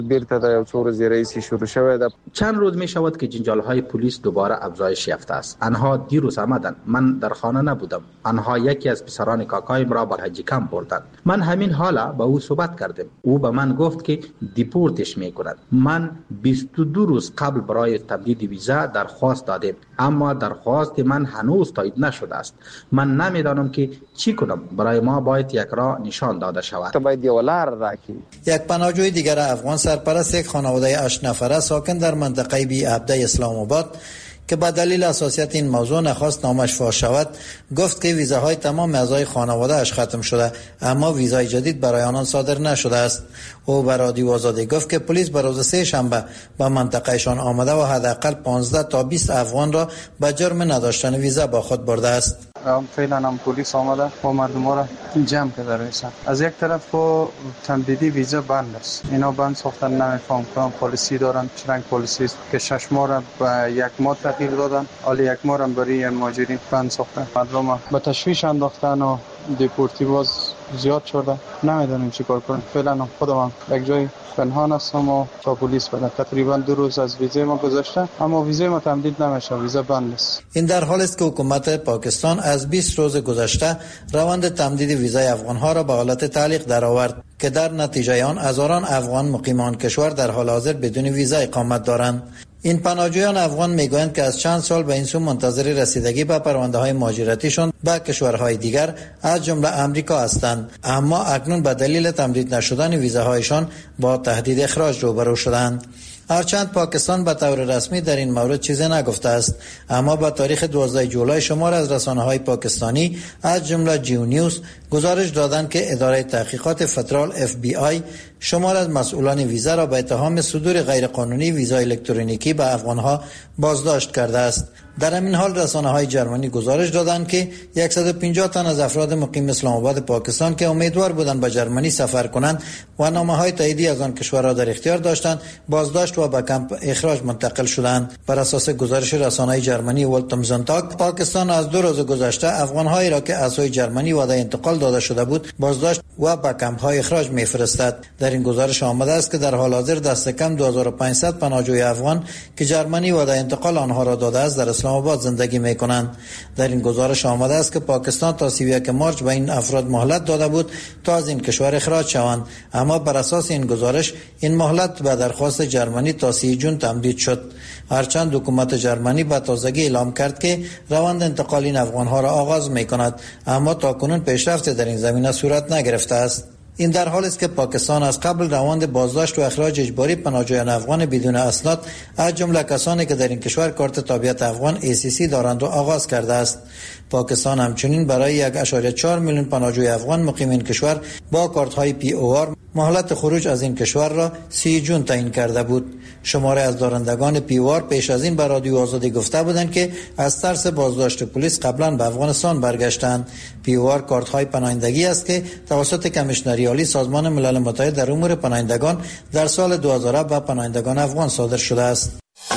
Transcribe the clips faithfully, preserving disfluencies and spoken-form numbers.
بیرته در یو څو ورځې رئیسی شروع شوه ده. چند روز می شود که جنجال‌های پلیس دوباره افزایش یافته است. آنها دیروز آمدند. من در خانه نبودم. آنها یکی از پسران کاکایم را به حج کمپ بردند. من همین حالا با او صحبت کردم. او به من گفت که دیپورتش می‌کند. من بیست و دو روز قبل برای تمدید ویزا درخواست دادم، اما درخواست من هنوز تایید نشده است. من نمیدانم که چی کنم. برای ما باید یک راه نشان داده شود. تو باید یو لار راکی. یک پناهجوی دیگر افغان سرپرست یک خانواده هشت نفره ساکن در منطقه بی عبده اسلام آباد که به دلیل حساسیت این موضوع نخواست نامش فاش شود گفت که ویزاهای تمام اعضای خانواده اش ختم شده اما ویزای جدید برای آنان صادر نشده است. او به رادیو آزادی گفت که پلیس به روز سه شنبه به منطقهشان آمده و حداقل پانزده تا بیست افغان را به جرم نداشتن ویزا با خود برده است. فعلا هم پلیس آمده و مردم را جمع کرده رئیسن. از یک طرف و تمدیدی ویزا بند است. اینا بند ساختن نمیفهم کنم پلیسی دارن چرنگ پلیسی است که شش ماه را به یک ماه تغییر دادن حالی یک ماه را برای مهاجرین بند ساختن. مردم به تشویش انداختن و دیپورتی باز زیاد شده. نمیدونیم چی کار کنیم. فعلا خودم یک جای پنهان هستم و تا پلیس بده. تقریبا دو روز از ویزای ما گذشته اما ویزای ما تمدید نمیشه. ویزا بند است. این در حالی است که حکومت پاکستان از بیست روز گذشته روند تمدید ویزای افغان‌ها را به حالت تعلیق درآورد که در نتیجه آن هزاران افغان مقیمان کشور در حال حاضر بدون ویزا اقامت دارند. این پناهجویان افغان میگویند که از چند سال به این سو منتظر رسیدگی به پرونده‌های مهاجرتیشان به کشورهای دیگر از جمله امریکا هستند، اما اکنون به دلیل تمدید نشدن ویزاهایشان با تهدید اخراج روبرو شدند. هرچند پاکستان به طور رسمی در این مورد چیزی نگفته است، اما با تاریخ دوازده جولای شمار از رسانه‌های پاکستانی از جمله جیو نیوز گزارش دادند که اداره تحقیقات فدرال اف بی آی شمار از مسئولان ویزا را به اتهام صدور غیرقانونی ویزا الکترونیکی به افغانها بازداشت کرده است. در همین حال رسانه‌های جرمنی گزارش دادند که صد و پنجاه تن از افراد مقیم اسلام آباد پاکستان که امیدوار بودند به جرمنی سفر کنند و نامه‌های تاییدی از آن کشور را در اختیار داشتند بازداشت و به کمپ اخراج منتقل شدند. بر اساس گزارش رسانه‌های جرمنی ولتمزنتاگ پاکستان از دو روز گذشته افغان‌هایی را که از سوی جرمنی وعده انتقال داده شده بود بازداشت و به کمپ‌های اخراج می‌فرستد. در این گزارش آمده است که در حال حاضر دست کم دو هزار و پانصد پناهجوی افغان که جرمنی وعده انتقال آنها را داده است در اسلام آباد زندگی می‌کنند. در این گزارش آمده است که پاکستان تا سی و یک مارس به این افراد مهلت داده بود تا از این کشور اخراج شوند، اما بر اساس این گزارش این مهلت به درخواست جرمنی تا سی جون تمدید شد. هرچند حکومت جرمنی به تازگی اعلام کرد که روند انتقال این افغان‌ها را آغاز می‌کند، اما تاکنون پیشرفت در این زمینه صورت نگرفته است. این در حالی است که پاکستان از قبل روند بازداشت و اخراج اجباری پناهجویان افغان بدون اسناد از جمله کسانی که در این کشور کارت تابعیت افغان ای سی سی دارند و آغاز کرده است. پاکستان همچنین برای یک و چهار میلیون پناهجوی افغان مقیم این کشور با کارت‌های پی او آر مهلت خروج از این کشور را سی جون تعیین کرده بود. شماره از دارندگان پی او آر پیش از این به رادیو آزادی گفته بودند که از ترس بازداشت پلیس قبلا به افغانستان برگشتند. پی او آر کارت‌های پناهندگی است که توسط کمیشنری عالی سازمان ملل متحد در امور پناهندگان در سال دو هزار به پناهندگان افغان صادر شده است.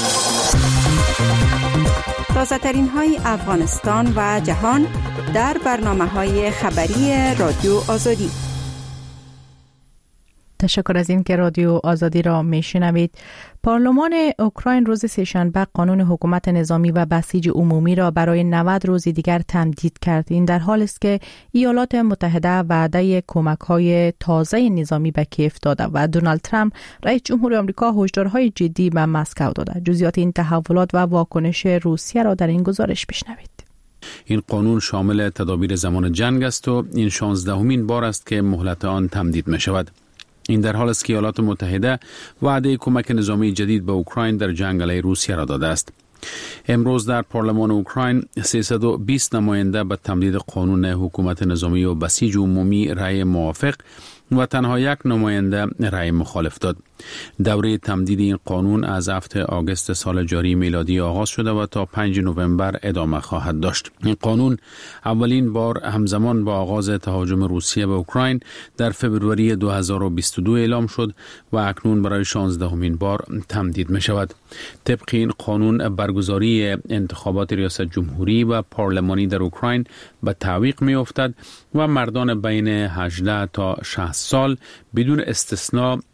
تازه‌ترین های افغانستان و جهان در برنامه‌های خبری رادیو آزادی. تشکر از این که رادیو آزادی را میشنوید. پارلمان اوکراین روز سه‌شنبه قانون حکومت نظامی و بسیج عمومی را برای نود روز دیگر تمدید کرد. این در حالی است که ایالات متحده وعده کمک‌های تازه نظامی به کیف داده و دونالد ترامپ رئیس جمهور آمریکا هشدارهای جدی به مسکو داده. جزئیات این تحولات و واکنش روسیه را در این گزارش بشنوید. این قانون شامل تدابیر زمان جنگ است و این شانزدهمین بار است که مهلت آن تمدید می شود. این در حال است که ایالات متحده وعده کمک نظامی جدید به اوکراین در جنگ علیه روسیه را داده است. امروز در پارلمان اوکراین سیصد و بیست نماینده به تمدید قانون حکومت نظامی و بسیج عمومی رأی موافق و تنها یک نماینده رأی مخالف داد. دوره تمدید این قانون از هفته آگوست سال جاری میلادی آغاز شده و تا پنج نوامبر ادامه خواهد داشت. این قانون اولین بار همزمان با آغاز تهاجم روسیه به اوکراین در فوریه دو هزار و بیست و دو اعلام شد و اکنون برای شانزدهمین بار تمدید می شود. طبق این قانون برگزاری انتخابات ریاست جمهوری و پارلمانی در اوکراین به تعویق می افتد و مردان بین هجده تا شصت سال بدون استثناء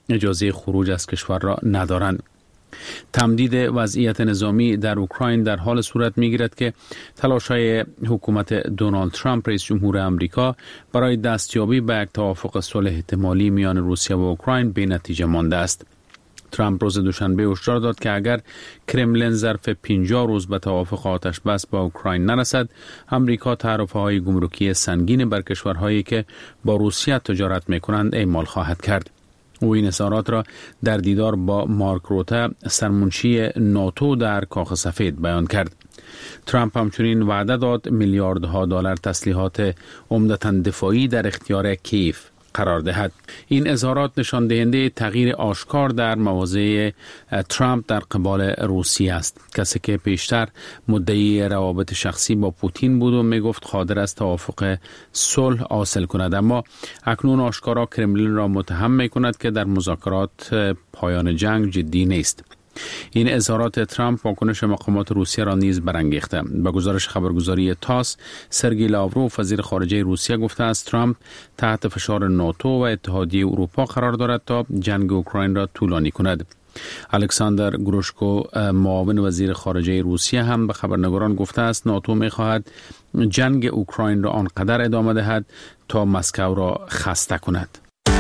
اجازه خروج از کشور را ندارند. تمدید وضعیت نظامی در اوکراین در حال صورت می‌گیرد که تلاش‌های حکومت دونالد ترامپ رئیس جمهور آمریکا برای دستیابی به یک توافق صلح احتمالی میان روسیه و اوکراین به نتیجه مانده است. ترامپ روز دوشنبه هشدار داد که اگر کرملین ظرف پنجاه روز به توافق آتش بس با اوکراین نرسد، آمریکا تعرفه‌های گمرکی سنگین بر کشورهایی که با روسیه تجارت می‌کنند اعمال خواهد کرد. او این اظهارات را در دیدار با مارک روته سرمنشی ناتو در کاخ سفید بیان کرد. ترامپ همچنین وعده داد میلیاردها دلار تسلیحات عمدتاً دفاعی در اختیار کیف قرار دهد. این اظهارات نشان دهنده تغییر آشکار در مواضع ترامپ در قبال روسیه است. کسی که پیشتر مدعی روابط شخصی با پوتین بود و میگفت قادر است توافق صلح حاصل کند، اما اکنون آشکارا کرملین را متهم میکند که در مذاکرات پایان جنگ جدی نیست. این اظهارات ترامپ واکنش مقامات روسیه را نیز برانگیخته. با گزارش خبرگزاری تاس، سرگئی لاوروف وزیر خارجه روسیه گفته است ترامپ تحت فشار ناتو و اتحادیه اروپا قرار دارد تا جنگ اوکراین را طولانی کند. الکساندر گروشکو معاون وزیر خارجه روسیه هم به خبرنگاران گفته است ناتو می‌خواهد جنگ اوکراین را آنقدر ادامه دهد تا مسکو را خسته کند.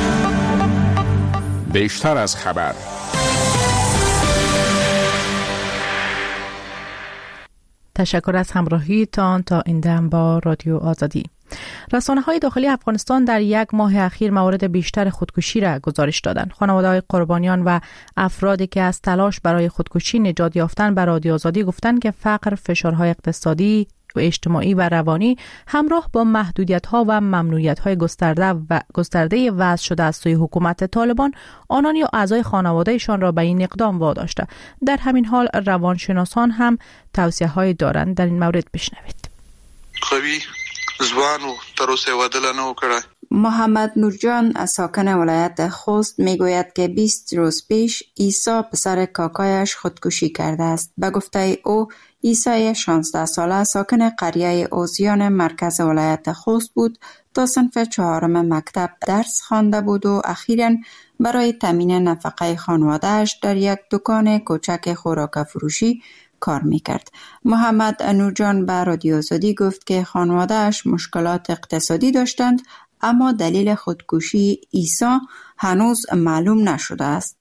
بیشتر از خبر. تشکر از همراهیتان تا این دم با رادیو آزادی. رسانه‌های داخلی افغانستان در یک ماه اخیر موارد بیشتر خودکشی را گزارش دادند. خانواده‌های قربانیان و افرادی که از تلاش برای خودکشی نجات یافتند به رادیو آزادی گفتند که فقر، فشارهای اقتصادی و اجتماعی و روانی همراه با محدودیت‌ها و ممنوعیت‌های گسترده و گسترده وضع شده از سوی حکومت طالبان آنان یا اعضای خانواده‌شان را به این اقدام واداشته. در همین حال روانشناسان هم توصیه‌هایی دارند. در این مورد بشنوید. خوی زوانو تروسه ودل نه وکړه. محمد نورجان ساکن ولایت خوست میگوید که بیست روز پیش عیسی پسر کاکایش خودکشی کرده است. به گفته او عیسی شانزده ساله ساکن قریه اوزیان مرکز ولایت خوست بود تا صنف چهارم مکتب درس خوانده بود و اخیراً برای تامین نفقه خانواده‌اش در یک دکان کوچک خوراک فروشی کار میکرد. محمد نورجان به رادیو آزادی گفت که خانواده‌اش مشکلات اقتصادی داشتند اما دلیل خودکشی عیسی هنوز معلوم نشده است.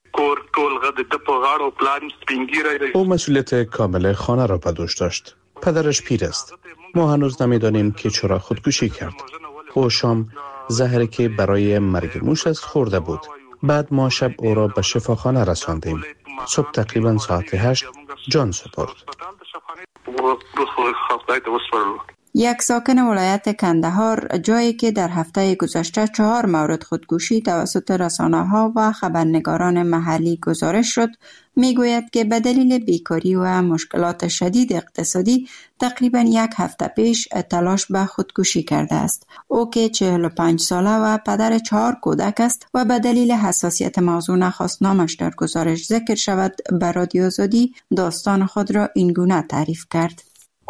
او مسئولیت کامل خانه را به دوش داشت. پدرش پیر است. ما هنوز نمیدانیم که چرا خودکشی کرد. او شام زهری که برای مرگ موش است خورده بود. بعد ما شب او را به شفاخانه رساندیم. صبح تقریبا ساعت هشت جان سپرد. یک ساکن ولایت کندهار، جایی که در هفته گذشته چهار مورد خودکشی توسط رسانه‌ها و خبرنگاران محلی گزارش شد، میگوید که به دلیل بیکاری و مشکلات شدید اقتصادی تقریبا یک هفته پیش تلاش به خودکشی کرده است. او که چهل و پنج ساله و پدر چهار کودک است و به دلیل حساسیت موضوع نخواست نامش در گزارش ذکر شود، به رادیو آزادی داستان خود را این گونه تعریف کرد.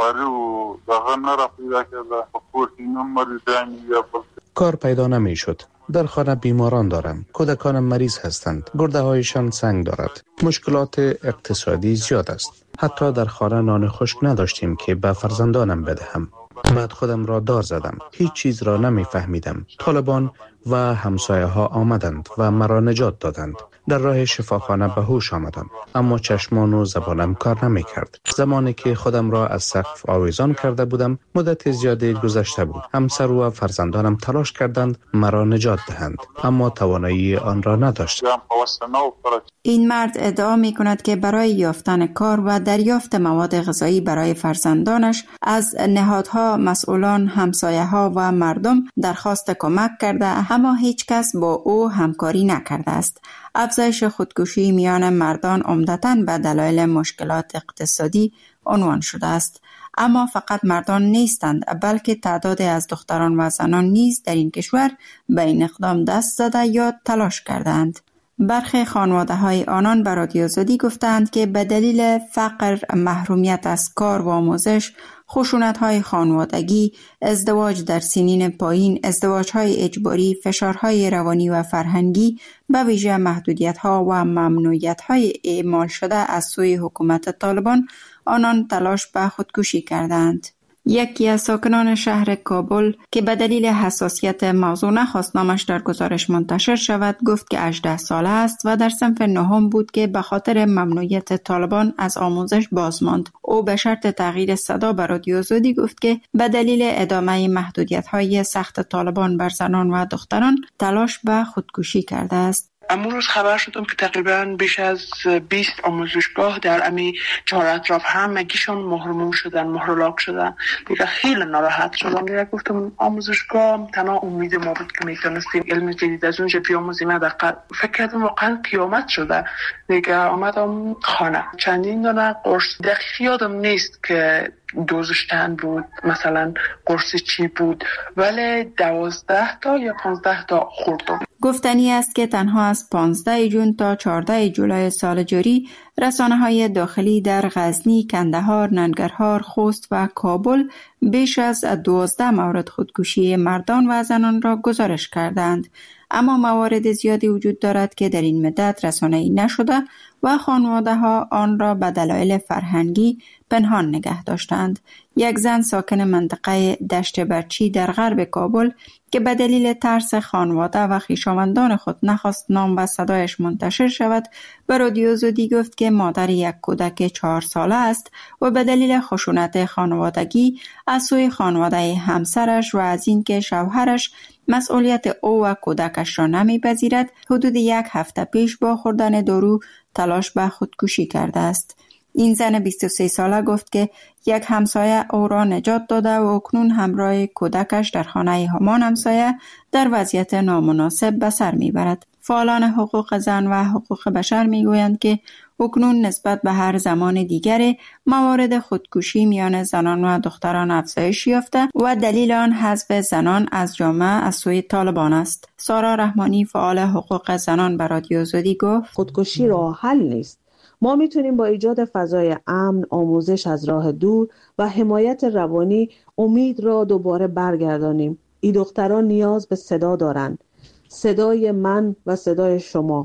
کار پیدا نمی شد. در خانه بیماران دارم. کودکانم مریض هستند. گرده هایشان سنگ دارد. مشکلات اقتصادی زیاد است. حتی در خانه نان خشک نداشتیم که به فرزندانم بدهم. بعد خودم را دار زدم. هیچ چیز را نمی فهمیدم. طالبان و همسایه ها آمدند و مرا نجات دادند. در راه شفاخانه به هوش آمدم، اما چشمان و زبانم کار نمی کرد. زمانی که خودم را از سقف آویزان کرده بودم مدت زیادی گذشته بود. همسر و فرزندانم تلاش کردند مرا نجات دهند، اما توانایی آن را نداشت. این مرد ادعا می کند که برای یافتن کار و دریافت مواد غذایی برای فرزندانش از نهادها، مسئولان، همسایه ها و مردم درخواست کمک کرده، اما هیچ کس با او همکاری نکرده است. افزایش خودکشی میان مردان عمدتاً به دلایل مشکلات اقتصادی عنوان شده است. اما فقط مردان نیستند، بلکه تعدادی از دختران و زنان نیز در این کشور به این اقدام دست زده یا تلاش کردند. برخی خانواده‌های آنان به رادیو آزادی گفتند که به دلیل فقر، محرومیت از کار و آموزش، خشونت‌های خانوادگی، ازدواج در سنین پایین، ازدواج‌های اجباری، فشارهای روانی و فرهنگی، به ویژه محدودیت‌ها و ممنوعیت‌های اعمال شده از سوی حکومت طالبان، آنان تلاش به خودکشی کردند. یکی از ساکنان شهر کابل که به دلیل حساسیت موضوع نخواست نامش در گزارش منتشر شود، گفت که هجده ساله است و در صنف نهم بود که به خاطر ممنوعیت طالبان از آموزش باز ماند. او به شرط تغییر صدا به رادیو آزادی گفت که به دلیل ادامه محدودیت‌های سخت طالبان بر زنان و دختران تلاش به خودکشی کرده است. امروز روز خبر شدم که تقریبا بیش از بیست آموزشگاه در امی چهار اطراف همگیشون محروم شدن، محرولاک شدن. دیگه خیلی ناراحت شدم. دیگه گفتم آموزشگاه تنها امید ما بود که میتونستیم علم جدید از اونجا بیاموزیم. دقیقا فکر کردم واقعا قیامت شده. دیگه آمدم خانه، چندین دانه قرص دقیق یادم نیست که دوزش چند بود، مثلا قرص چی بود، ولی دوازده تا یا پانزده تا خوردم. گفتنی است که تنها از پانزده جون تا چهارده جولای سال جاری رسانه‌های داخلی در غزنی، کندهار، ننگرهار، خوست و کابل بیش از دوازده مورد خودکشی مردان و زنان را گزارش کردند. اما موارد زیادی وجود دارد که در این مدت رسانه‌ای نشده و خانواده‌ها آن را به دلایل فرهنگی پنهان نگه داشتند. یک زن ساکن منطقه دشت برچی در غرب کابل که به دلیل ترس خانواده و خویشاوندان خود نخواست نام و صدایش منتشر شود، به رادیو آزادی گفت که مادر یک کودک چهار ساله است و به دلیل خشونت خانوادگی از سوی خانواده همسرش و از اینکه شوهرش مسئولیت او و کودکش را نمی‌پذیرد، حدود یک هفته پیش با خوردن دارو تلاش به خودکشی کرده است. این زن بیست و سه ساله گفت که یک همسایه او را نجات داده و اکنون همراه کودکش در خانه همان همسایه در وضعیت نامناسب به سر میبرد. فعالان حقوق زن و حقوق بشر میگویند که اکنون نسبت به هر زمان دیگری موارد خودکشی میان زنان و دختران افزایش یافته و دلیل آن حذف زنان از جامعه از سوی طالبان است. سارا رحمانی، فعال حقوق زنان، به رادیو آزادی گفت خودکشی راه حل نیست. ما میتونیم با ایجاد فضای امن، آموزش از راه دور و حمایت روانی امید را دوباره برگردانیم. این دختران نیاز به صدا دارند. صدای من و صدای شما.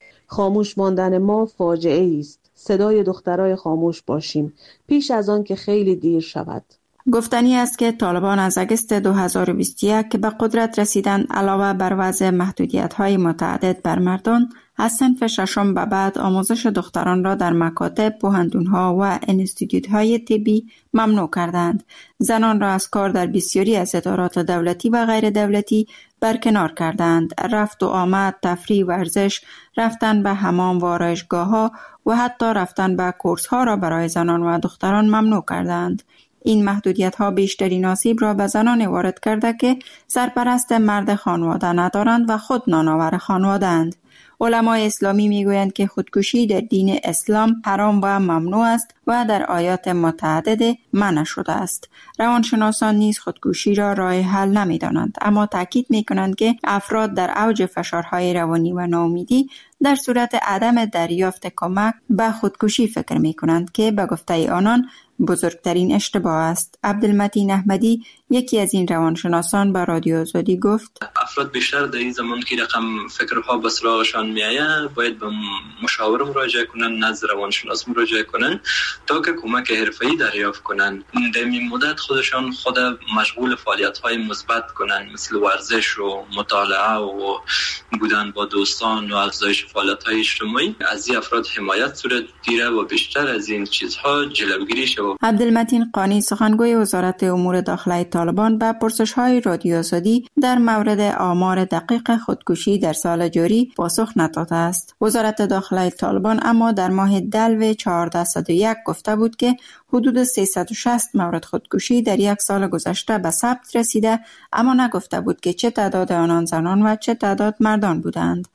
خاموش ماندن ما فاجعه است. صدای دخترای خاموش باشیم پیش از آن که خیلی دیر شود. گفتنی است که طالبان از اگست دو هزار و بیست و یک که به قدرت رسیدند، علاوه بر وضع محدودیت‌های متعدد بر مردان، از صنف ششم به بعد آموزش دختران را در مکاتب، پوهنتون‌ها و انستیتوت‌های طبی ممنوع کردند. زنان را از کار در بسیاری از ادارات دولتی و غیر دولتی برکنار کردند. رفت و آمد، تفریح، ورزش، رفتن به حمام و آرایشگاه‌ها و حتی رفتن به کورس‌ها را برای زنان و دختران ممنوع کردند. این محدودیت‌ها بیشترین آسیب را به زنان وارد کرده که سرپرست مرد خانواده ندارند و خود نانآور خانواده‌اند. علمای اسلامی میگویند که خودکشی در دین اسلام حرام و ممنوع است و در آیات متعدد منع شده است. روانشناسان نیز خودکشی را راه حل نمی‌دانند، اما تاکید می‌کنند که افراد در اوج فشارهای روانی و ناامیدی در صورت عدم دریافت کمک به خودکشی فکر می‌کنند که به گفته آنان بزرگترین اشتباه است. عبدالمتین احمدی، یکی از این روانشناسان، به رادیو آزادی گفت افراد بیشتر در این زمان که رقم فکرها به سراغشان میآید باید به مشاور مراجعه کنن، نزد روانشناس مراجعه کنن تا که کمک حرفه‌ای دریافت کنن. در این مدت خودشان خود مشغول فعالیت‌های مثبت کنن، مثل ورزش و مطالعه و بودن با دوستان و افزایش فعالیت‌های اجتماعی. از این افراد حمایت صورت گیره و بیشتر از این چیزها جلوگیری شود. عبدالمتین قانی، سخنگوی وزارت امور داخلی طالبان، به پرسش‌های رادیو آزادی در مورد آمار دقیق خودکشی در سال جاری پاسخ نداده است. وزارت داخلی طالبان اما در ماه دلو چهارده صد و یک گفته بود که حدود سیصد و شصت مورد خودکشی در یک سال گذشته به ثبت رسیده، اما نگفته بود که چه تعداد آنان زنان و چه تعداد مردان بودند.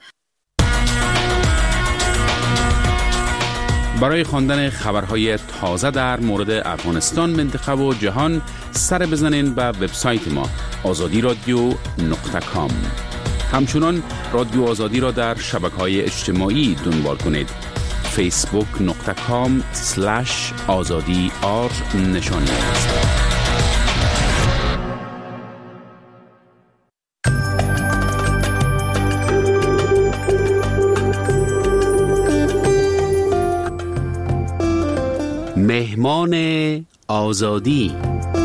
برای خواندن خبرهای تازه در مورد افغانستان، منطقه و جهان سر بزنین به وبسایت ما آزادی رادیو نقطه کام. همچنان رادیو آزادی را در شبکه‌های اجتماعی دنبال کنید. فیسبوک نقطه کام سلش آزادی آر نشانی است. مهمان آزادی.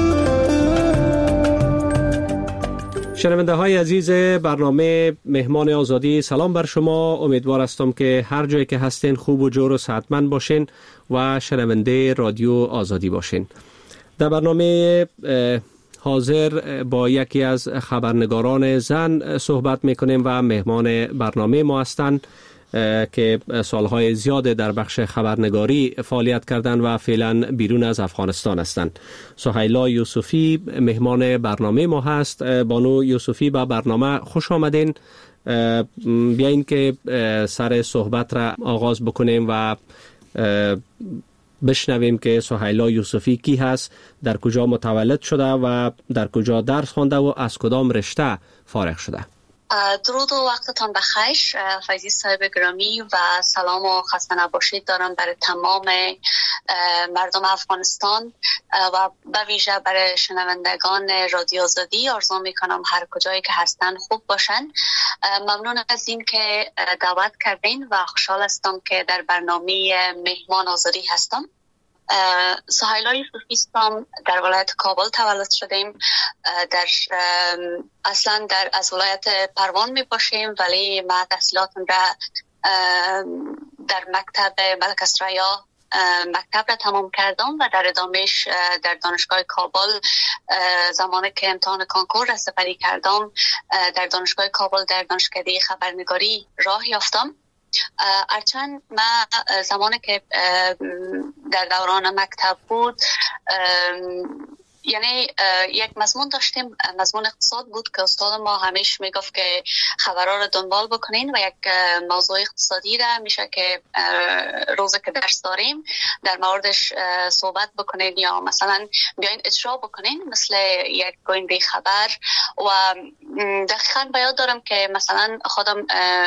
شنونده های عزیز برنامه مهمان آزادی، سلام بر شما. امیدوار هستم که هر جایی که هستین خوب و جور و صحتمند باشین و شنونده رادیو آزادی باشین. در برنامه حاضر با یکی از خبرنگاران زن صحبت میکنیم و مهمان برنامه ما هستند که سالهای زیاد در بخش خبرنگاری فعالیت کردند و فعلا بیرون از افغانستان هستند. سهیلا یوسفی مهمان برنامه ما هست. بانو یوسفی با برنامه خوش آمدین. بیاین که سر صحبت را آغاز بکنیم و بشنویم که سهیلا یوسفی کی هست، در کجا متولد شده و در کجا درس خوانده و از کدام رشته فارغ شده. درود و وقتتان بخیر فیضی صاحب گرامی و سلام و خسته نباشید دارم برای تمام مردم افغانستان و به ویژه برای شنوندگان رادیو آزادی. آرزو میکنم هر کجایی که هستن خوب باشن. ممنون از این که دعوت کردین و خوشحال هستم که در برنامه مهمان آزادی هستم. سهیلا یوسفی هستم، در ولایت کابل تولد شدیم. در اصلا در از ولایت پروان می باشیم، ولی ما تحصیلاتم را در مکتب ملک اسریا مکتب را تمام کردم و در ادامهش در دانشگاه کابل زمانی که امتحان کنکور را سپری کردم در دانشگاه کابل در دانشکده خبرنگاری راه یافتم. هرچند ما زمانی که در دوران مکتب بود یعنی یک مضمون داشتیم، مضمون اقتصاد بود که استاد ما همیشه میگفت که خبرها رو دنبال بکنین و یک موضوع اقتصادی را میشه که روزی که درس داریم در موردش صحبت بکنین یا مثلا بیاین اجرا بکنین مثل یک گوینده خبر. و دقیقاً به یاد دارم که مثلا خودم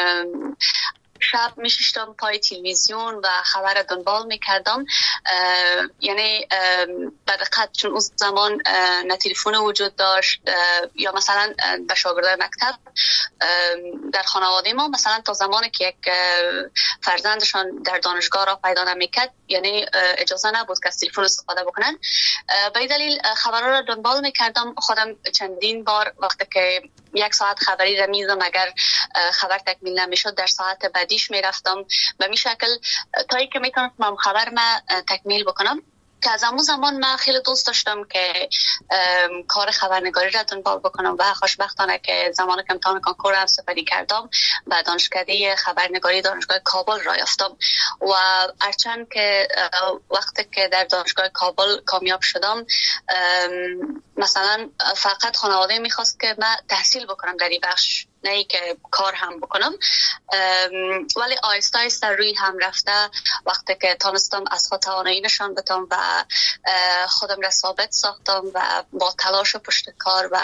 شب میشیشتم پای تلویزیون و خبر دنبال میکردم. یعنی به دقت چون اون زمان نه تلفن وجود داشت یا مثلا به شاگردای مکتب در خانواده ما مثلا تا زمانی که یک فرزندشان در دانشگاه را پیدا نمیکرد یعنی اجازه نبود که از تلفن استفاده بکنن. به این دلیل خبرها را دنبال میکردم. خودم چندین بار وقتی که یک ساعت خبری را میزم اگر خبر تکمیل نمیشد در ساعت بعدیش میرفتم به می شکل تا ای که میتونستم خبر ما تکمیل بکنم. که از همون زمان من خیلی دوست داشتم که کار خبرنگاری را دنبال بکنم و خوشبختانه که زمانی که امتحان کنکور هم سپری کردم و دانشکده خبرنگاری دانشگاه کابل را یافتم. و هرچند که وقتی که در دانشگاه کابل کامیاب شدم مثلا فقط خانواده میخواست که من تحصیل بکنم در این بخش، نه ای که کار هم بکنم، ولی آیسته آیسته روی هم رفته وقتی که تانستم از خود توانایی نشان بدم و خودم را ثابت ساختم و با تلاش و پشت کار و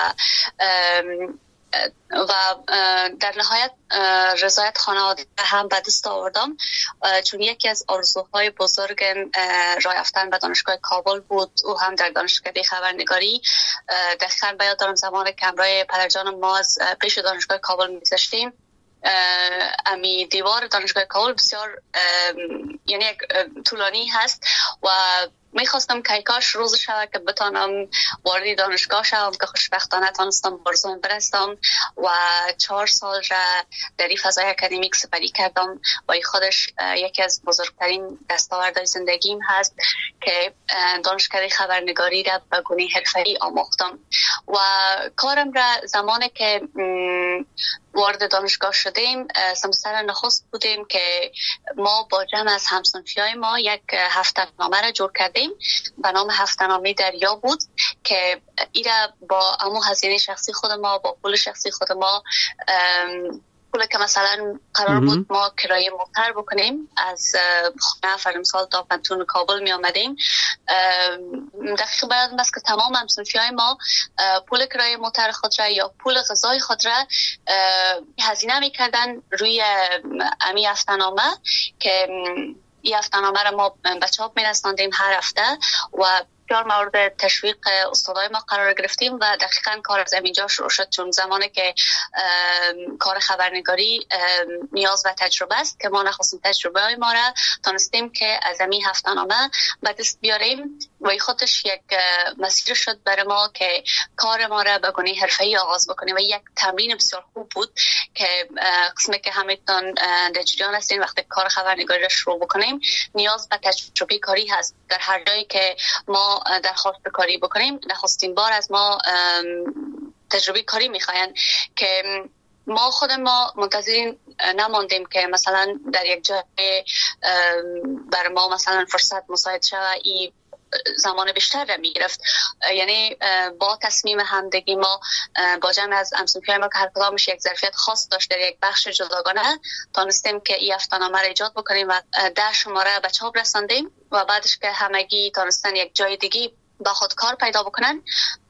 و در نهایت رضایت خانواده هم به دست آوردم، چون یکی از آرزوهای بزرگ راه یافتن به دانشگاه کابل بود او هم در دانشکده خبرنگاری. دقیقاً به یاد دارم زمانی که همراه پدرجانم ما از پیش دانشگاه کابل می‌گذشتیم امی دیوار دانشگاه کابل بسیار یعنی یک طولانی هست و میخواستم که کاش روز شود که بتانم وارد دانشگاه شوم که خوشبختانه تانستم برزوم برستم و چهار سال را در این فضای اکادمیک سپری کردم و این خودش یکی از بزرگترین دستاوردهای زندگیم هست که دانشکده خبرنگاری را به گونه حرفه‌ای آموختم. و کارم را زمانی که وارد دانشگاه شدیم سمستر نخست بودیم که ما با جمع از همصنفیای ما یک هفته‌نامه را جور کردیم به نام هفته‌نامه دریا بود که ایره با همون هزینه شخصی خود ما با پول شخصی خود ما پول که مثلا قرار بود ما کرایه موتر بکنیم از خونه فرض مثال تا پنتون کابل می آمدیم، دقیق بیان است که تمام همسنفی های ما پول کرایه موتر خود را یا پول غذای خود را هزینه می کردن روی امی هفته‌نامه که این هفته‌نامه را ما به چاپ می رساندیم هر هفته و بسیار مورد تشویق استادای ما قرار گرفتیم و دقیقاً کار از اینجا شروع شد، چون زمانی که کار خبرنگاری نیاز و تجربه است که ما نخواستیم تجربه های ما را تانستیم که از این هفته‌نامه به دست بیاریم و این خودش یک مسیر شد برای ما که کار ما را به گونه حرفه‌ای آغاز بکنیم و یک تمرین بسیار خوب بود که قسمی که همتون در جریان هستین وقتی کار خبرنگاری را شروع بکنیم نیاز به تجربه کاری هست. در هر جایی که ما درخواست کاری بکنیم نخستین بار از ما تجربه کاری میخواین که ما خود ما منتظرین نماندیم که مثلا در یک جای بر ما مثلا فرصت مساعد شود ای زمان بیشتر را میگرفت. یعنی با تصمیم همدگی ما با جمع از همسنفیای ما که هر کدامش یک ظرفیت خاص داشت در یک بخش جداگانه تانستیم که این هفته‌نامه را ایجاد بکنیم و ده شماره به چاپ رساندیم و بعدش که همگی تانستن یک جای دیگه با خود کار پیدا بکنن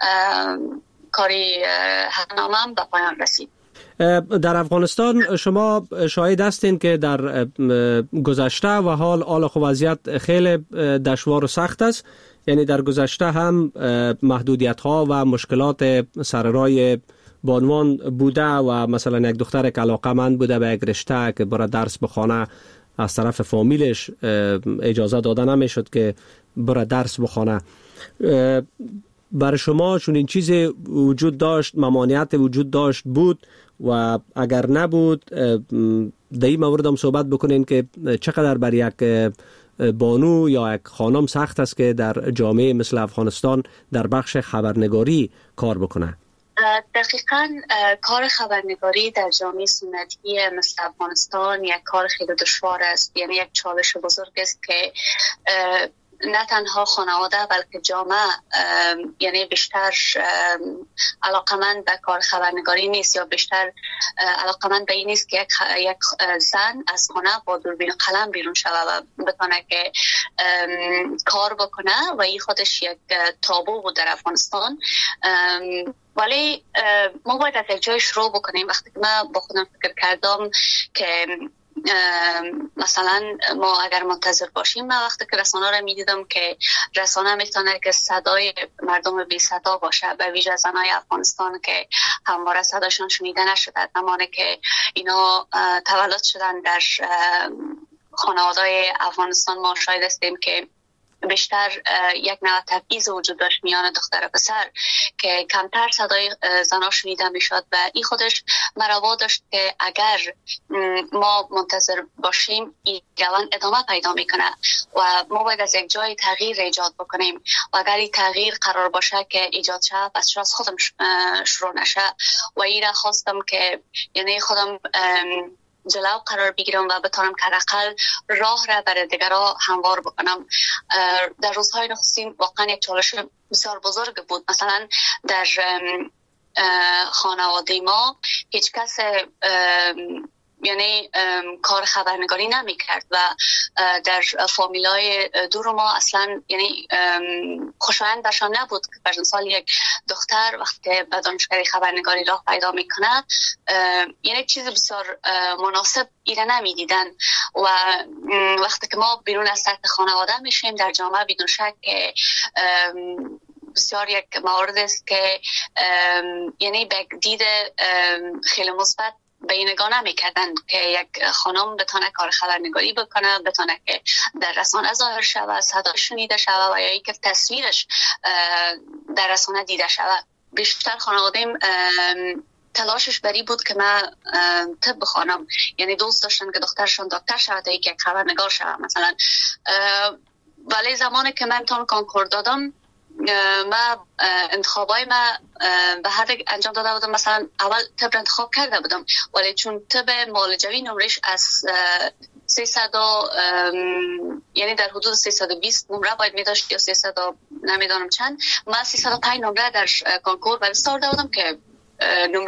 کاری هفته‌نامه هم به پایان رسید. در افغانستان شما شاهد هستین که در گذشته و حال حال خو وضعیت خیلی دشوار و سخت است. یعنی در گذشته هم محدودیت ها و مشکلات سر راه بانوان بوده و مثلا یک دختر که علاقه‌مند بوده به یک رشته که برای درس بخونه از طرف فامیلش اجازه داده نمیشد که برای درس بخونه. برای شما چون این چیز وجود داشت، ممانعت وجود داشت بود و اگر نبود در این مورد هم صحبت بکنین که چقدر بر یک بانو یا یک خانم سخت است که در جامعه مثل افغانستان در بخش خبرنگاری کار بکنه؟ دقیقاً کار خبرنگاری در جامعه سنتی مثل افغانستان یک کار خیلی دشوار است. یعنی یک چالش بزرگ است که نه تنها خانواده بلکه جامعه یعنی بیشتر علاقمند به کار خبرنگاری نیست یا بیشتر علاقمند به این نیست که یک, یک زن از خانه با دوربین قلم بیرون شود و بتونه که کار بکنه و این خودش یک تابو بود در افغانستان. ولی ما باید از یک جای شروع بکنیم. وقتی که من با خودم فکر کردم که مثلا ما اگر منتظر باشیم، من وقتی که رسانه را میدیدم که رسانه میتونه که صدای مردم بی صدا باشه، به ویژه زنای افغانستان که همواره صداشون شنیده نشده، زمانی که اینا تولد شدن در خانواده‌های افغانستان ما شاهد هستیم که بیشتر یک نوع تبعیض وجود داشت میان دختر و پسر که کمتر صدای زنا شنیده میشد و این خودش مروا داشت که اگر ما منتظر باشیم این روند ادامه پیدا میکنه و ما باید از یک جای تغییر ایجاد بکنیم و اگر این تغییر قرار باشه که ایجاد شه پس چرا از خودم شروع نشه و این را خواستم که یعنی خودم جلو قرار بگیرم و بتونم که حداقل راه را برای دیگران هموار بکنم. در روزهای نخستین واقعا یک چالش بسیار بزرگ بود. مثلا در خانواده ما هیچ کس یعنی کار خبرنگاری نمی کرد و در فامیلای دور ما اصلا یعنی خوشایند برشان نبود که برشان سال یک دختر وقتی به دانشگاه خبرنگاری راه پیدا میکنه یعنی چیز بسیار مناسب ایره نمی دیدن و وقتی که ما بیرون از سطح خانواده میشیم در جامعه بدون شک که بسیار یک مورد است که یعنی به دید خیلی مثبت به این نگاه نمی‌کردن که یک خانم بتونه کار خبرنگاری بکنه، بتونه که در رسانه ظاهر شود، صداش شنیده شود و یا اینکه تصویرش در رسانه دیده شود. بیشتر خانواده‌ام تلاشش بری بود که من طب بخوانم، یعنی دوست داشتن که دخترشون دکتر شود تا یک خبرنگار شود مثلا. ولی زمانی که من امتحان کنکور دادم من انتخابای من به حد انجام داده بودم، مثلا اول طب انتخاب کرده بودم ولی چون طب معالجوی نمرش از سیصد یعنی در حدود سیصد و بیست نمره باید می داشت یا سیصد نمیدانم چند، من سیصد و پنج نمره در کنکور به دست آورده بودم که نمره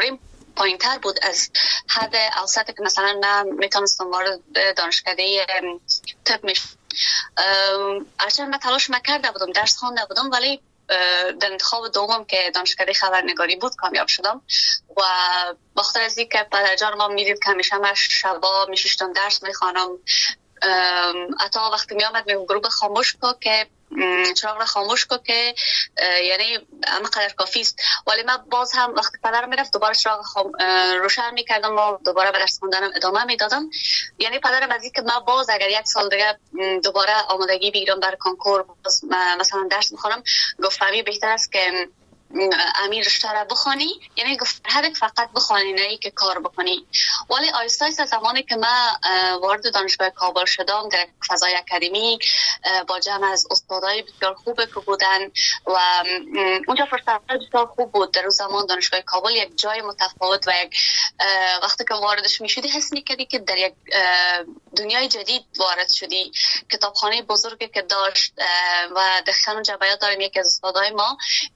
پایین تر بود از حد اوسطی که مثلا من میتونستم وارد دانشکده طب میشم. هرچند من تلاش میکرده بودم، درس خوانده بودم، ولی در انتخاب دوم که دانشکده خبرنگاری بود کامیاب شدم و بخاطر از اینکه پدرجان ما میدید که همیشه من شبا میشیشتم درس میخوانم، حتی وقتی میامد میگم گروه خاموش کو که چراغ را خاموش کو که یعنی همقدر کافی است، ولی من باز هم وقتی پدرم میرفت دوباره چراغ خام... روشن میکردم و دوباره به درس خوندنم ادامه میدادم. یعنی پدرم از اینکه من باز اگر یک سال دیگه دوباره آمادگی بگیرم برای کنکور مثلا درس میخونم، گفت فهمی بهتر است که امیر رشته را بخوانی، یعنی گفت هدف فقط بخوانی نه که کار بکنی. ولی آیسته آیسته زمانی که من وارد دانشگاه کابل شدم در فضای اکادمی با جمع از استادای بسیار خوبه که بودن و اونجا فرصت بسیار خوب بود. در اون زمان دانشگاه کابل یک جای متفاوت و یک وقتی که واردش میشدی حس میکردی که در یک دنیای جدید وارد شدی. کتابخانه بزرگی که داشت و دقیقاً اونجا بیاد داریم یکی از استادای ما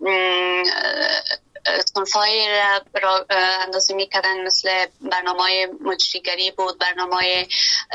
صنفای را اندازی میکردن، مثل برنامه مجریگری بود، برنامه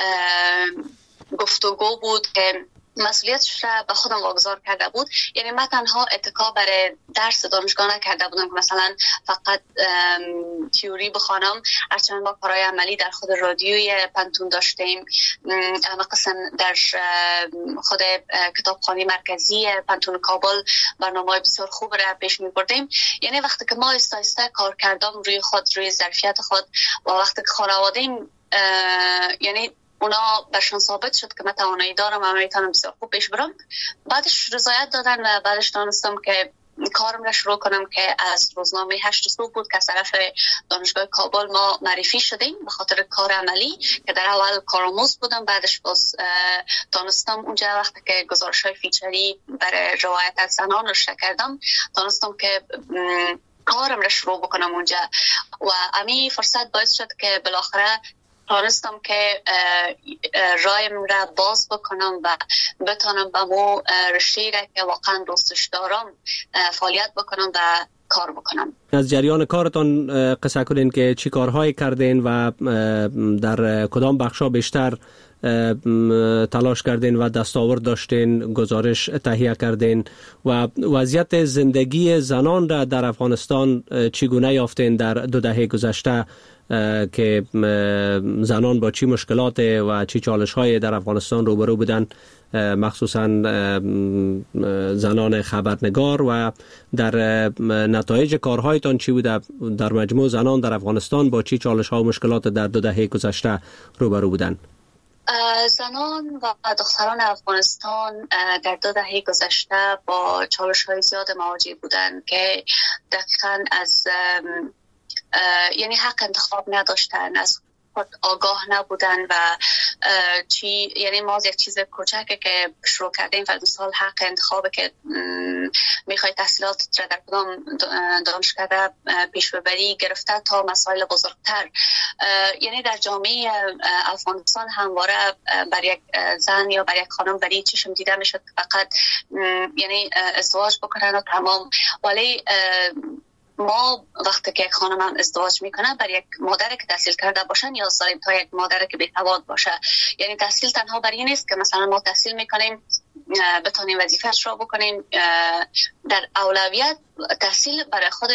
گفتگو بود که مسئولیتش را به خودم واگذار کرده بود. یعنی من تنها اتکا برای درس دانشگاه نکرده بودم که مثلا فقط تیوری بخوانم، هرچند ما کارهای عملی در خود رادیوی پنتون داشتیم، مثلا در خود کتابخانه مرکزی پنتون کابل برنامه بسیار خوب را پیش می بردیم. یعنی وقتی که ما آهسته آهسته کار کردم روی خود، روی ظرفیت خود و وقتی که خانواده‌ام یعنی اونا برشان ثابت شد که من توانایی دارم و میتونم بسیار خوب پیش برم، بعدش رضایت دادن و بعدش دانستم که کارم را شروع کنم که از روزنامه هشت صبح بود که از طرف دانشگاه کابل ما معرفی شدیم به خاطر کار عملی که در اول کارآموز بودم. بعدش باز دانستم اونجا وقتی که گزارش‌های فیچری برای روایت از زنان رو کردم، دانستم که کارم را شروع بکنم اونجا و امی فرصت باعث شد که بالاخره تانستم که رایم را باز بکنم و بتانم به مو رشته را که واقعا دوستش دارم فعالیت بکنم و کار بکنم. از جریان کارتان قصه کنین که چی کارهایی کردین و در کدام بخشا بیشتر تلاش کردین و دستاورد داشتین، گزارش تهیه کردین و وضعیت زندگی زنان را در افغانستان چگونه یافتین در دو دهه گذشته که زنان با چی مشکلات و چی چالش‌های در افغانستان روبرو بودن، مخصوصا زنان خبرنگار، و در نتایج کارهایتان چی بوده؟ در مجموع زنان در افغانستان با چی چالش‌ها و مشکلات در دو دهه گذشته روبرو بودن؟ زنان و دختران افغانستان در دو دهه گذشته با چالش‌های زیاد مواجه بودند که دقیقاً از یعنی حق انتخاب نداشتن، از خود آگاه نبودن و چی یعنی ما از یک چیز کوچکه که شروع کردیم و دو سال حق انتخاب که میخوای تحصیلات را در کدام دانشکده پیش ببری گرفته تا مسائل بزرگتر. یعنی در جامعه افغانستان همواره بر یک زن یا بر یک خانم بری چشم دیده میشد فقط یعنی ازدواج بکنن و تمام، ولی ما وقتی که یک خانم هم ازدواج میکنه بر یک مادر که تحصیل کرده باشن یا ظالم تا یک مادر که بی‌سواد باشه. یعنی تحصیل تنها برای این نیست که مثلا ما تحصیل میکنیم بتونیم وظیفه‌اش رو بکنیم، در اولویت تحصیل برای خود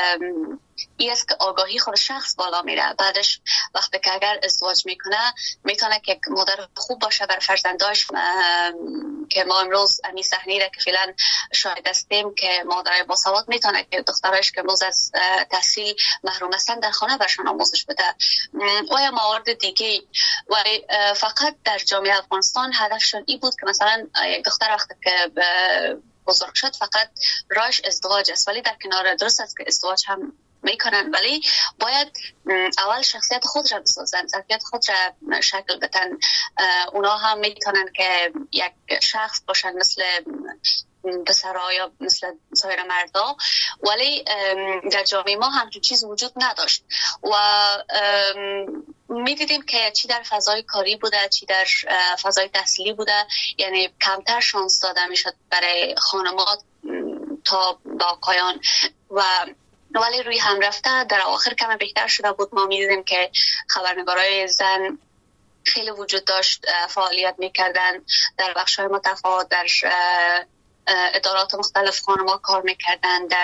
این است که آگاهی خود شخص بالا میره. بعدش وقتی که اگر ازدواج میکنه میتونه که مادر خوب باشه برای فرزنداش، که ما امروز امی صحنه را که فعلا شاهد هستیم که مادرای باسواد میتونه که دخترایش که امروز از تحصیل محروم هستن در خانه برشان آموزش بده و یا موارد دیگه. و فقط در جامعه افغانستان هدفشون این بود که مثلا یک دختر وقتی که بزرگ شد فقط راهش ازدواج است، ولی در کنار درست است که ازدواج هم میکنن، ولی باید اول شخصیت خود را بسازن، ظرفیت خود را شکل بدن. اونا هم میتونن که یک شخص باشن مثل پسرها یا مثل سایر مردا، ولی در جامعه ما همچون چیز وجود نداشت و میدیدیم که چی در فضای کاری بوده چی در فضای تحصیلی بوده، یعنی کمتر شانس داده میشد برای خانمات تا با آقایان و ولی روی هم رفته در آخر کم بهتر شده بود. ما می‌دیدیم که خبرنگارای زن خیلی وجود داشت، فعالیت میکردن در بخش‌های متفاوت، در ادارات مختلف خانم‌ها کار میکردن، در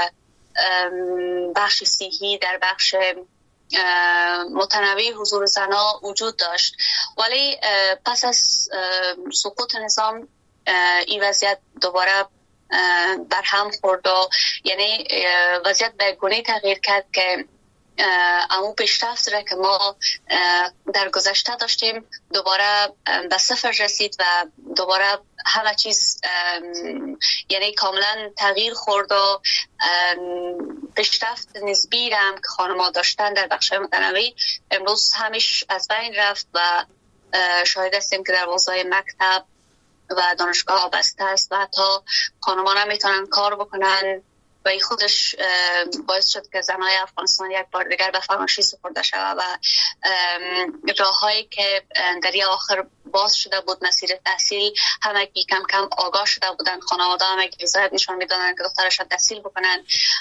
بخش صحی، در بخش متنوع حضور زنها وجود داشت. ولی پس از سقوط نظام این وضعیت دوباره بر هم خورد و یعنی وضعیت به گونه تغییر کرد که اما پیشرفت را که ما در گذشته داشتیم دوباره به صفر رسید و دوباره همه چیز یعنی کاملا تغییر خورد و پیشرفت نسبی را هم که خانم‌ها داشتن در بخش‌های متنوع امروز همیش از بین رفت و شاهد هستیم که در حوزه مکتب و دانشگاه بسته است و حتی خانم‌ها نمیتونن کار بکنن و این خودش باعث شد که زنای افغانستان یک بار دیگر به فراموشی سپرده شود و راه‌هایی که در این آخر باز شده بود، مسیر تحصیل، همگی کم کم آگاه شده بودن، خانواده همگی رضایت نشان میدادن که دخترشان تحصیل بکنن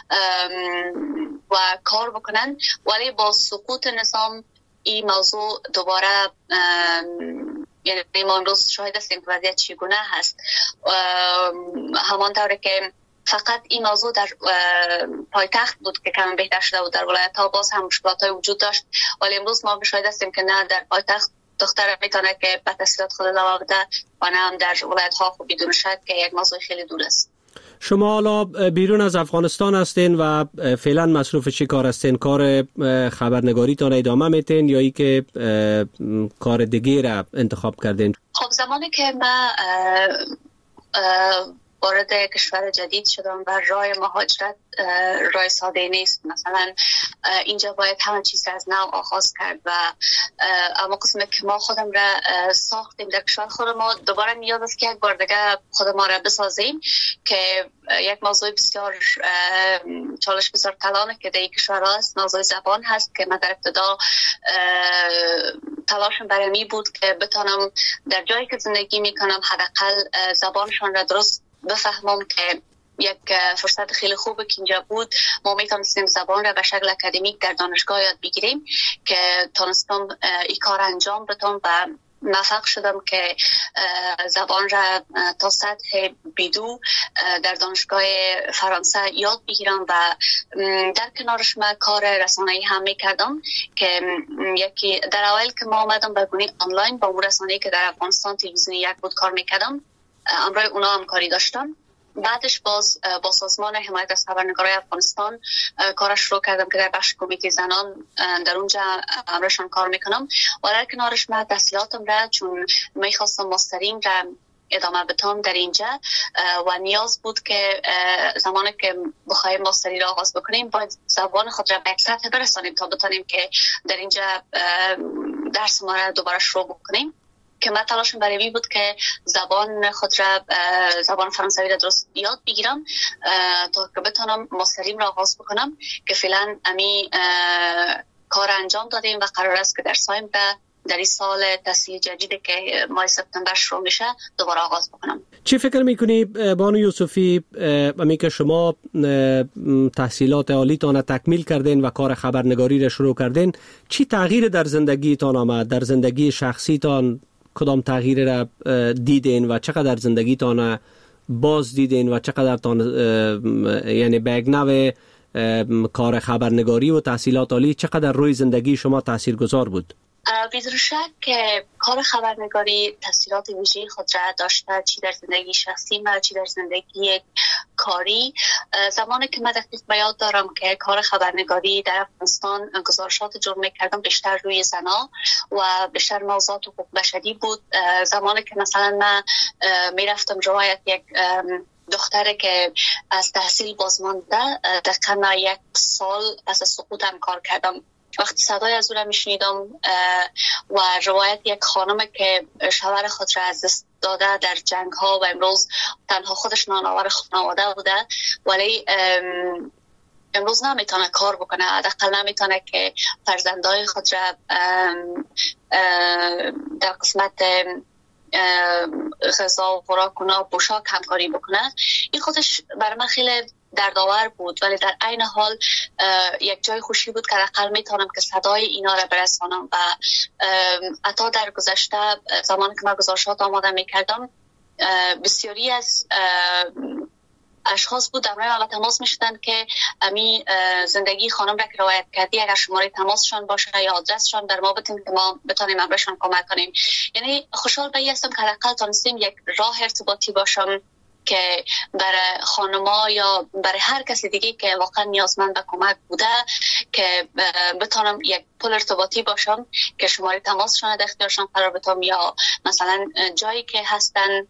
و کار بکنن. ولی با سقوط نظام این موضوع دوباره یعنی ما امروز شاهد هستیم که وضعیت چگونه هست. همانطوری که فقط این موضوع در پایتخت بود که کم بهتر شده بود، در ولایت ها باز هم مشکلات های وجود داشت، ولی امروز ما شاهد هستیم که نه در پایتخت دختر میتونه که به تحصیلات خود ادامه بده و نه هم در ولایت ها خب بدون شک که یک موضوع خیلی دور است. شما حالا بیرون از افغانستان هستین و فعلا مصروف چی کار هستین؟ کار خبرنگاری تان ادامه میتین یا ای که کار دیگه را انتخاب کردین؟ خب زمانی که ما وارد کشور جدید شدم و راه مهاجرت راه ساده نیست، مثلا اینجا باید همه چیز از نو آغاز کرد و اما قسمت که ما خودم را ساختیم در کشور خود ما دوباره نیاز است که یک بار دیگه خود ما را بسازیم که یک موضوع بسیار چالش بسیار کلانه که در این کشور هست، موضوع زبان هست که من در ابتدا تلاشم برای می بود که بتانم در جایی که زندگی میکنم حداقل زبانشان را درست بفهمم که یک فرصت خیلی خوبه که اینجا بود ما میتونستیم زبان را به شکل اکادمیک در دانشگاه یاد بگیریم که تونستم این کار انجام بدم و موفق شدم که زبان را تا سطح بیدو در دانشگاه فرانسه یاد بگیرم و در کنارش من کار رسانه‌ای هم میکردم که یکی در اول که ما آمدم به گونه آنلاین با اون رسانه‌ای که در افغانستان تلویزیونی یک بود کار میکردم، امروز اونا هم کاری داشتم. بعدش باز با سازمان حمایت از خبرنگارای افغانستان کارش شروع کردم که در بخش کمیته زنان در اونجا امروزشان کار میکنم و در کنارش من تحصیلاتم را چون میخواستم ماستریم را ادامه بدم در اینجا و نیاز بود که زمانی که بخوایم ماستری را آغاز بکنیم باید زبان خود را به یک سطح برسانیم تا بتانیم که در اینجا درس ما را دوباره شروع بکنیم. که من تلاشم برای این بود که زبان خود را زبان فرانسوی را درست یاد بگیرم تا که بتونم ماستریم را آغاز بکنم که فعلا امی کار انجام دادیم و قرار است که در سایم در این سال تحصیل جدیدی که ماه سپتامبر شروع میشه دوباره آغاز بکنم. چی فکر میکنی بانو یوسفی امی که شما تحصیلات عالیتان تکمیل کردین و کار خبرنگاری را شروع کردین، چی تغییر در زندگیتان آمد؟ در زندگی شخصیتان کدام تغییر را دیدین و چقدر زندگیتان باز دیدین و چقدر تان یعنی به یک نوع کار خبرنگاری و تحصیلات عالی چقدر روی زندگی شما تاثیرگذار بود؟ بدون شک که کار خبرنگاری تاثیرات ویژه‌ای خود را داشته، چی در زندگی شخصی و چی در زندگی کاری. زمانی که من دقیق به یاد دارم که کار خبرنگاری در افغانستان گزارشات جمع می‌کردم بیشتر روی زنا و بیشتر موضوعات حقوق بشری بود. زمانی که مثلا من میرفتم روایت یک دختره که از تحصیل بازمانده دقیقا یک سال پس از سقوطم کار کردم، وقتی صدای از او را میشنیدم و روایت یک خانم که شوهر خود را از دست داده در جنگ ها و امروز تنها خودش نانآور خانواده بوده ولی امروز نمیتونه کار بکنه، حداقل نمیتونه که فرزندای خود را در قسمت غذا و خوراک و پوشاک همکاری بکنه. این خودش برای من خیلی دردآور بود، ولی در عین حال یک جای خوشی بود که حداقل میتونم که صدای اینا را برسانم. و حتی در گذشته زمانی که من گزارشات آماده میکردم بسیاری از اشخاص بود در من تماس میشدن که امی زندگی خانم را که روایت کردی اگر شماره تماسشان باشه یا آدرسشان در ما بتیم که ما بتونیم امرشان کمک کنیم. یعنی خوشحال به هستم که حداقل تونستیم یک راه ارتباطی باشم که برای خانما یا برای هر کسی دیگه که واقعا نیازمند به کمک بوده که بتونم یک پل ارتباطی باشم که شماره تماسشان در اختیارشان قرار بدم، یا مثلا جایی که هستن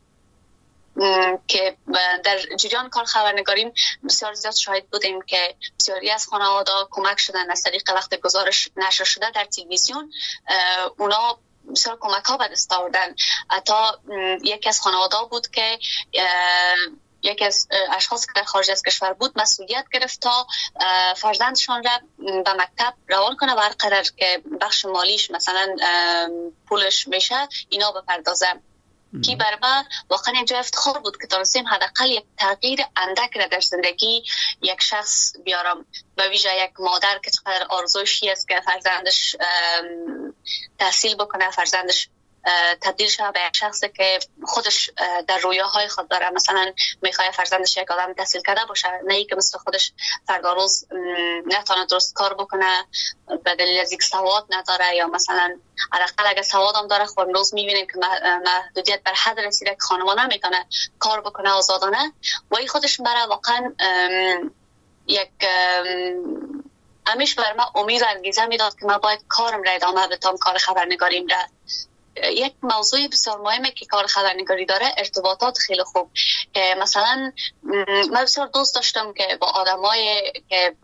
که در جریان کار خبرنگاریم بسیار زیاد شاهد بودیم که بسیاری از خانواده کمک شدن از طریق وقت گزارش نشر شده در تلویزیون، اونا بسیار کمک ها به دست آوردن. حتی یکی از خانواده بود که یکی از اشخاص که در خارج از کشور بود مسئولیت گرفت تا فرزندشان را به مکتب روان کنه و هر قدر که بخش مالیش مثلا پولش میشه اینا بپردازه. کی بر ما واقعا یک جای افتخار بود که تونستیم حداقل یک تغییر اندک را در زندگی یک شخص بیارم، به ویژه یک مادر که چقدر آرزویش است که فرزندش تحصیل بکنه، فرزندش تبدیل شده به یک شخصی که خودش در رویاهای خود داره، مثلا میخواد فرزندش یک آدم تحصیل کرده باشه، نه ای که مثل خودش فردا روز نتونه درست کار بکنه به دلیل از اینکه سواد نداره، یا مثلا حداقل اگه سواد هم داره خود روز میبینیم که محدودیت بر حد رسیده که خانواده نمیتونه کار بکنه آزادانه، و این خودش برای واقعا یک همیشه بر من امید و انگیزه میداد که من باید کارم را ادامه بدم، کار خبرنگاریم را. یک موضوع بسیار مهمه که کار خبرنگاری داره ارتباطات خیلی خوب، که مثلا من بسیار دوست داشتم که با آدمای که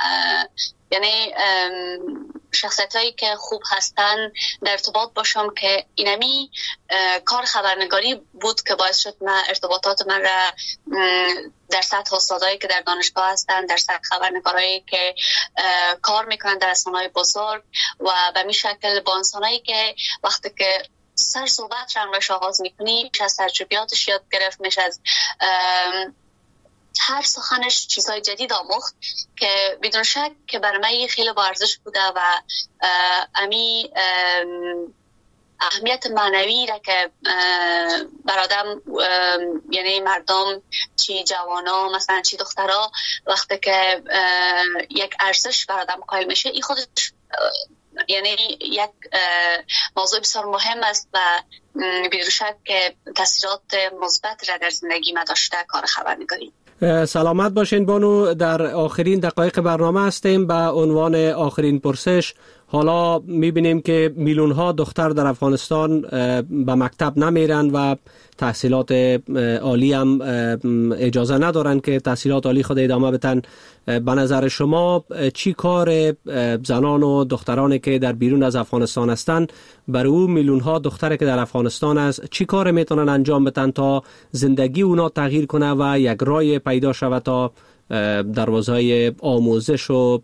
یعنی شخصیت هایی که خوب هستن در ارتباط باشم، که اینمی کار خبرنگاری بود که باعث شد من ارتباطات من را در سطح استادایی که در دانشگاه هستن، در سطح خبرنگارایی که کار میکنن در رسانه‌های بزرگ، و به این شکل با انسانایی که وقتی که سر صحبت را روش آغاز میکنی میشه از تجربیاتش یاد گرفت، میشه از هر سخنش چیزهای جدید آموخت که بدون شک که برای من خیلی با ارزش بوده و امی اهمیت معنوی را که برادم یعنی مردم چی جوانا مثلا چی دخترها وقتی که یک ارزش برادم قائل میشه، این خودش یعنی یک موضوع بسیار مهم است و بدون شک که تاثیرات مثبت را در زندگی ما داشته کار خبرنگاری. سلامت باشین بانو، در آخرین دقایق برنامه هستیم. به عنوان آخرین پرسش، حالا میبینیم که میلیون ها دختر در افغانستان به مکتب نمیرن و تحصیلات عالی هم اجازه ندارن که تحصیلات عالی خود ادامه بدن. به نظر شما چی کار زنان و دخترانی که در بیرون از افغانستان هستند برای او میلیون ها دختری که در افغانستان است چی کار میتونن انجام بدن تا زندگی اونا تغییر کنه و یک راه پیدا شود تا دروازهای آموزش و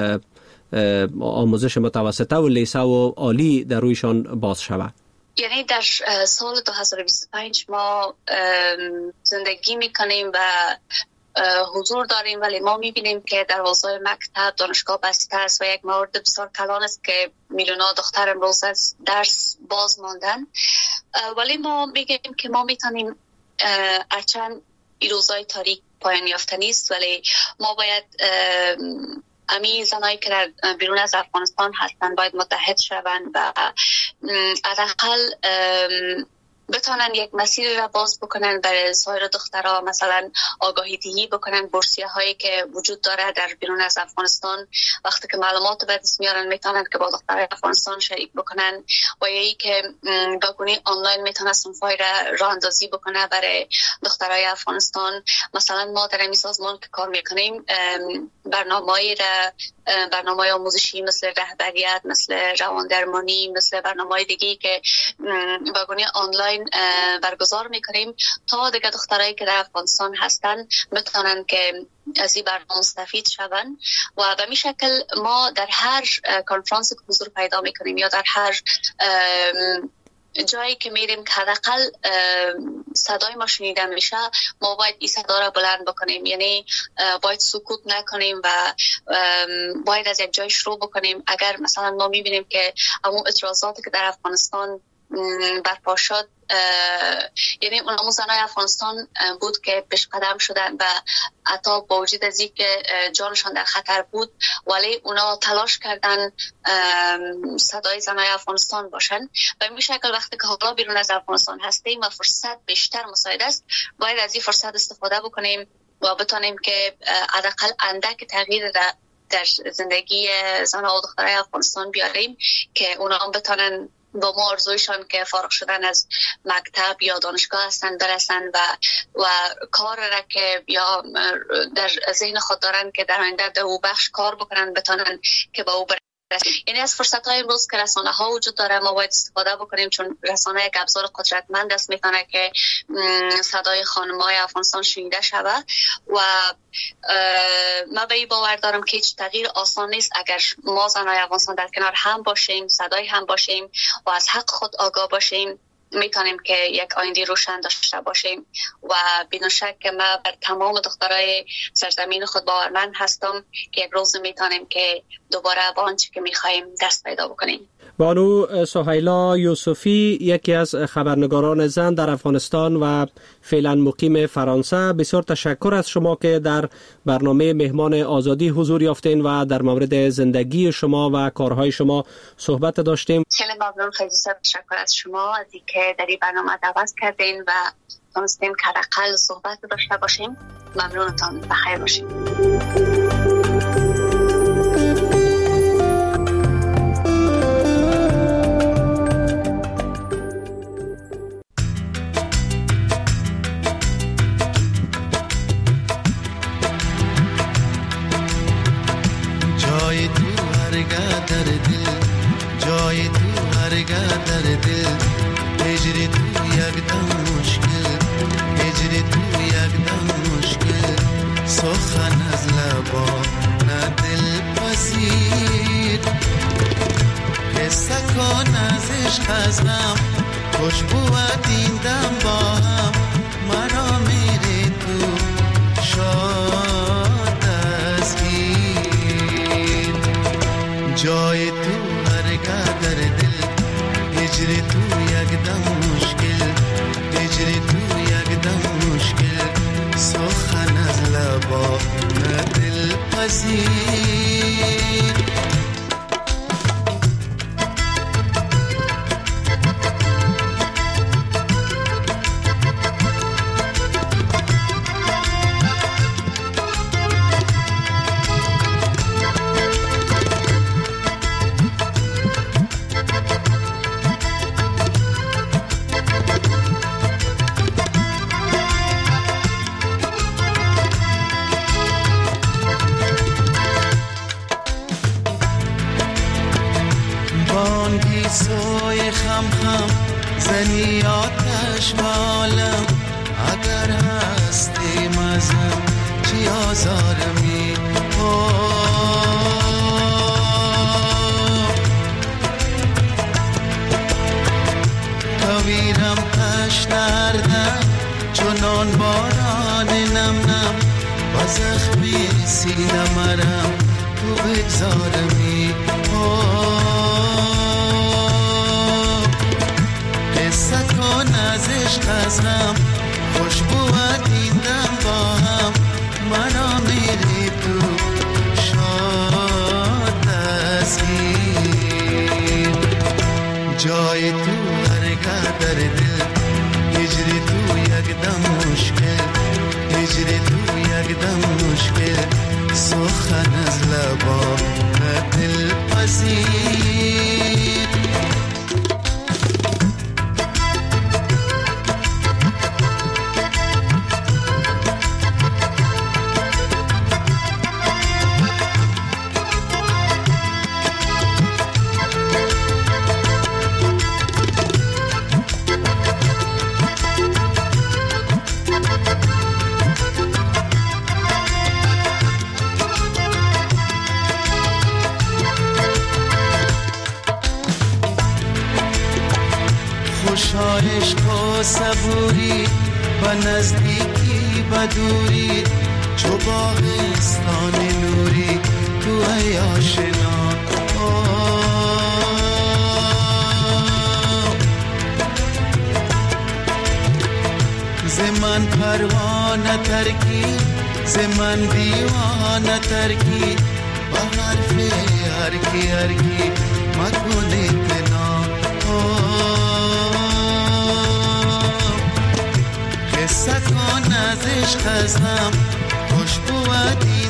آموزش متوسطه و لیسه و عالی در رویشان باز شود؟ یعنی در سال دو هزار و بیست و پنج ما زندگی میکنیم و حضور داریم، ولی ما میبینیم که دروازه مکتب دانشگاه بسته است و یک مورد بسیار کلان است که میلیون‌ها دختر امروز از درس باز ماندن. ولی ما میگیم که ما میتونیم، هرچند این روزهای تاریک پایان یافته نیست، ولی ما باید امی زنایی که در بیرون از افغانستان هستن باید متحد شوند و حداقل بتونن یک مسیر را باز بکنن برای سایر دخترها، مثلا آگاهی دهی بکنن بورسیه هایی که وجود داره در بیرون از افغانستان، وقتی که معلومات به دست میارن میتونن که با دخترای افغانستان شریک بکنن، و یکی که با گونه آنلاین میتونن صنفای را راه اندازی بکنه برای دخترای افغانستان. مثلا ما در این سازمان که کار میکنیم برنامه‌ای را برنامه آموزشی مثل رهبریت، مثل رواندرمانی، مثل برنامه‌های دیگه که با گونه آنلاین برگزار میکنیم تا دیگه دخترایی که در افغانستان هستن بتونن که از این برنامه مستفید شون، و به این شکل ما در هر کنفرانس که حضور پیدا میکنیم یا در هر جایی که میریم که حداقل صدای ما شنیده میشه، ما باید این صدا را بلند بکنیم. یعنی باید سکوت نکنیم و باید از یک جای شروع بکنیم. اگر مثلا ما میبینیم که همون اعتراضاتی که در افغانستان برپا شد، یعنی اون همون زنای افغانستان بود که پیش قدم شدن و حتی با وجود از این که جانشان در خطر بود، ولی اونا تلاش کردن صدای زنای افغانستان باشن. و این شکل وقتی که حالا بیرون از افغانستان هستیم و فرصت بیشتر مساعد است، باید از این فرصت استفاده بکنیم و بتانیم که حداقل اندک تغییر در در زندگی زنها و دخترای افغانستان بیاریم که اونا هم بتانن با ما آرزویشان که فارغ شدن از مکتب یا دانشگاه هستن برسن و و کار را که یا در ذهن خود دارن که در آینده در او بخش کار بکنن بتانن که با او برسن. یعنی از فرصت های امروز که رسانه ها وجود داره ما باید استفاده بکنیم، چون رسانه یک ابزار قدرتمند است، میتونه که صدای خانم های افغانستان شنیده شود. و ما به این باور دارم که هیچ تغییر آسان نیست اگر ما زنهای افغانستان در کنار هم باشیم، صدای هم باشیم و از حق خود آگاه باشیم، میتونیم که یک آینده روشن داشته باشیم. و بدون شک که ما بر تمام دخترای سرزمین خود باورمند هستم که یک روز میتونیم که دوباره با آنچه که میخوایم دست پیدا بکنیم. بانو سهیلا یوسفی، یکی از خبرنگاران زن در افغانستان و فعلا مقیم فرانسه، بسیار تشکر از شما که در برنامه مهمان آزادی حضور یافتین و در مورد زندگی شما و کارهای شما صحبت داشتیم. خیلی ممنون، خیلی تشکر از شما از اینکه در این برنامه دعوت کردین و تونستیم که حداقل صحبت داشته باشیم. ممنونتان، بخیر باشید. و صبوری و نزدیکی و دوری چو باغستان نوری تو ای آشنا زمن پروانه ترکی زمن دیوانه ترکی و حرف هرکی هرکی مکنی تنا قصه کن از عشق ازم خوشبو و دین